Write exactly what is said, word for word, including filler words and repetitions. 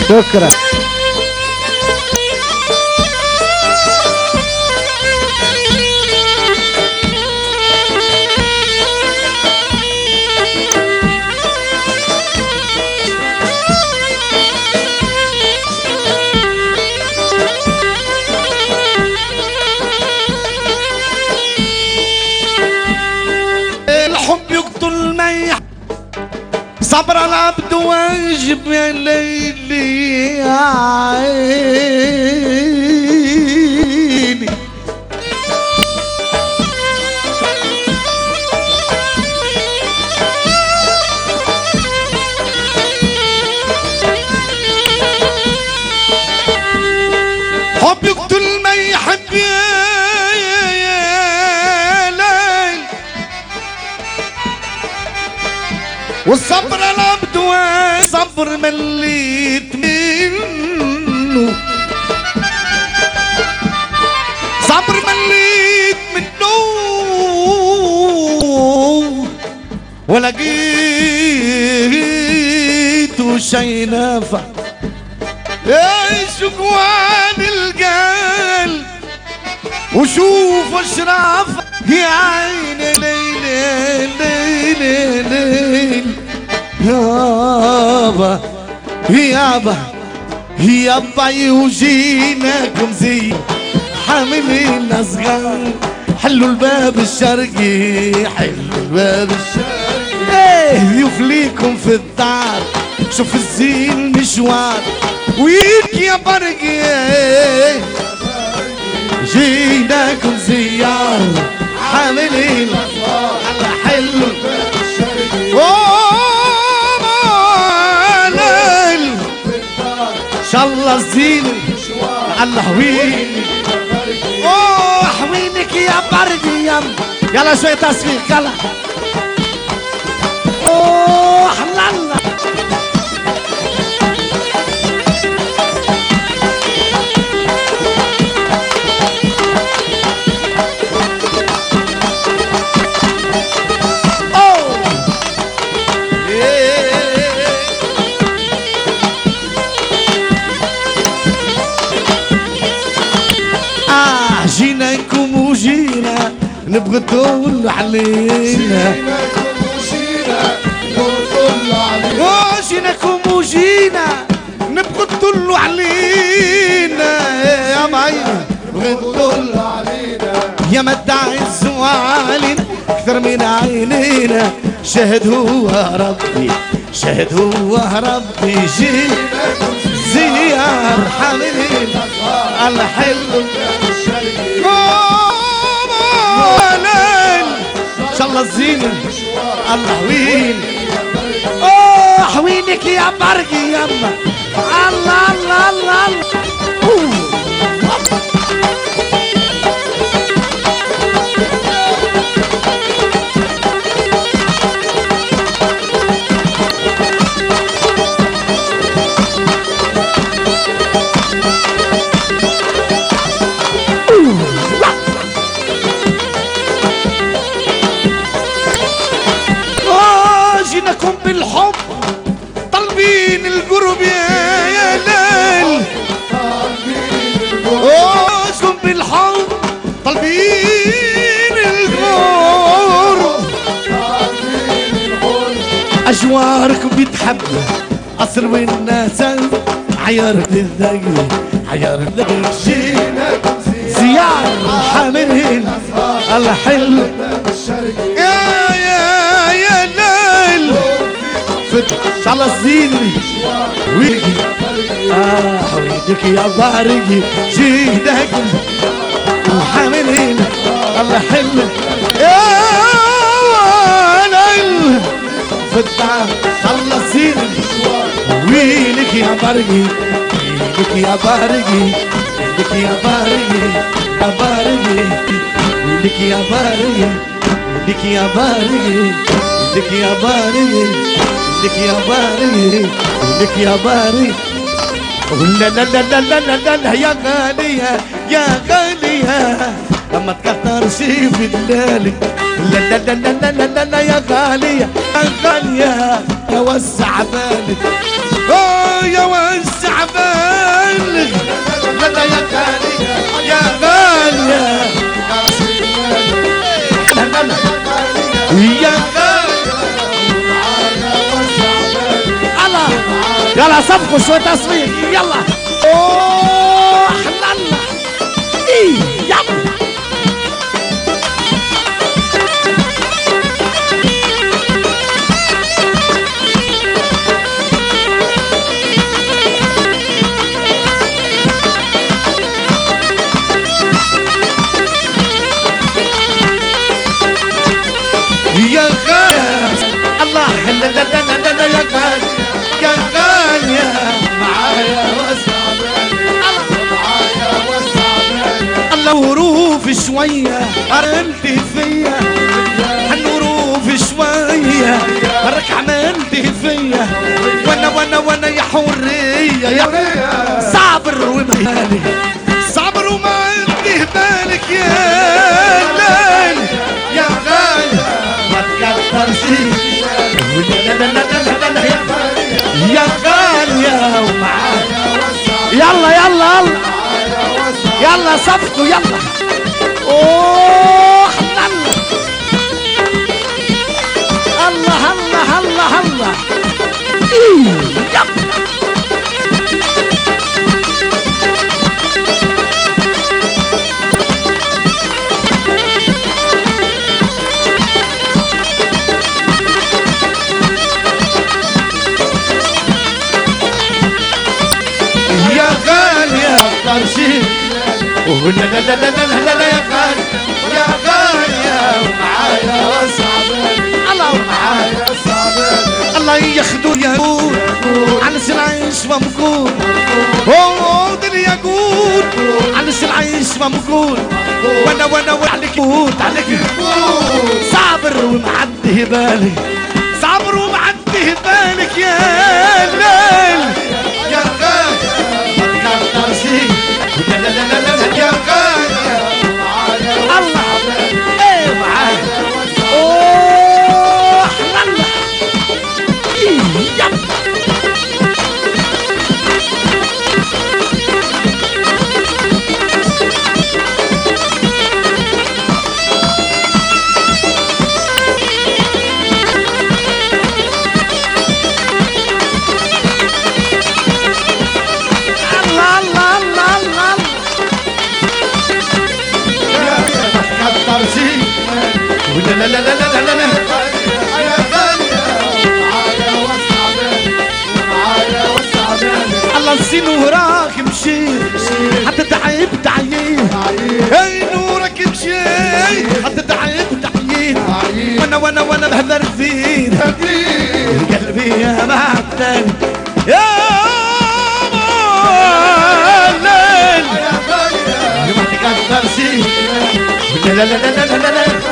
شكرا. الحب يقتل ما يحب، صبر العبد واجب يا ليلي يا عيني. حب يقتل ما يحب يا والصبر العبد وصبر مليت منه، صبر مليت منه ولقيته شي نافع. يا شكوان القلب وشوف اشراف يا عيني ليلي ليلي ليلي يابا يابا يابا يوجيناكم زي حاملين اصغر. حلوا الباب الشرقي حلوا الباب الشرقي ايه يفليكم في الدار. شوف الزين مشوار ويك يا برقي جيناكم زيار حاملين على حلو ان شاء الله الزين على حويني. اوه حوينك يا برقي يم يلا شوية تصفيق يلا. اوه حلالا جيناكم وجينا نبغى تطل علينا. جيناكم وجينا نبغى تطل علينا يا معين نبغى تطل علينا يا مدعي الزوالين اكثر من عينينا. شهد هو ربي شهد هو ربي جيناكم زيار حاملين الحلو ان شاء الله الزين الحوين. اوه حوينك يا برقي يما الله الله الله الله. جيناكم بالحب طالبين القرب يا ليل. جيناكم بالحب طالبين القرب أجواركم بتحب قصر والناس عيارك للذقن عيارك للذقن. جيناكم زيار حاملين الحلو يا يا يا ليل ان شاء الله الزيني ويجي اه حويدك يا بارقي جيناكم وحاملين الله حلو يا ليل فتح ان شاء الله الزيني ويلك يا بارقي ويلك يا بارقي ويلك يا بارقي يا بارقي ويلك يا بارقي ويلك يا بارقي ويلك يا بارقي لك يا باري لك يا باري ولا لا لا لا لا لا لا يا غالية يا غالية لما تكتر شي في الليل. لا لا لا لا لا لا لا يا غالية يا غالية يا وسع بالك. اوه يا وسع يلا صفقوا شوي تصفيق يلا. اوه الله ايه يلا. يا غالي الله لا لا لا لا لا يا غالي يا غالي معايا وسعداني معايا وسعداني الله وروف شوية قرنت فيا هالوروف شوية برك عملت فيا وانا وانا وانا يا حرية يا صابر ومالي صابر وما انتهي بالك يا ليل يا غالي يا غالية ومعايا يلا يلا يلا يلا صفقوا يلا. اوه الله الله الله الله ايه يلا. لا لا لا لا لا لا يا غالي يا غالي ومعايا وسعداني الله ومعايا وسعداني الله ياخدوا ياقوت على العيش ممكون هو دنيا ياقوت على العيش ممكون وانا وانا وعليك ياقوت عليك ياقوت صابر ومعدي بالي صابر ومعدي بالك يا ليل يا غالي ما تكترش لا لا لا لا لا يا غالي الله ايه معايا اوه الله يلا. لا لا لا لا لا لا يا غالية معايا وسعداني معايا وسعداني الله نسيني وراك مشيت حتى تعبت عييت اي نورك مشيت حتى تعبت عييت وانا وانا وانا بهدر فيك قلبي يا معتل يا الليل يا غالية ما تقدرش لا لا لا لا لا لا